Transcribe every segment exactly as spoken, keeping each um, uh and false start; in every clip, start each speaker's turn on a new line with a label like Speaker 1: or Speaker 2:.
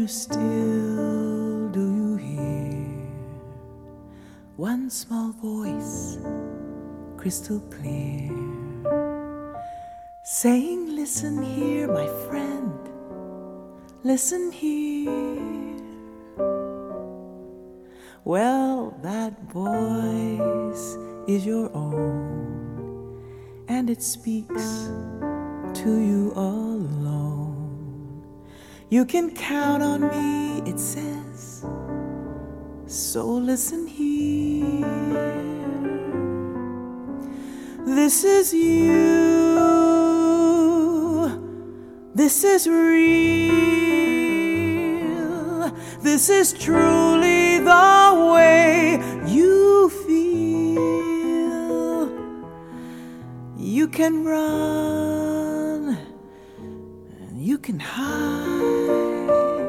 Speaker 1: you still, do you hear one small voice, crystal clear, saying, listen here, my friend, listen here. Well, that voice is your own, and it speaks to you alone. You can count on me, it says, so listen here. This is you, this is real, this is truly the way you feel. You can run and you can hide.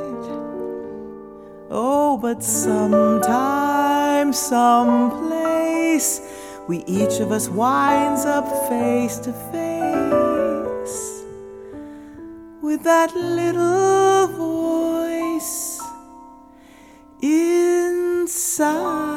Speaker 1: Oh, but sometime, someplace, we each of us winds up face to face with that little voice inside.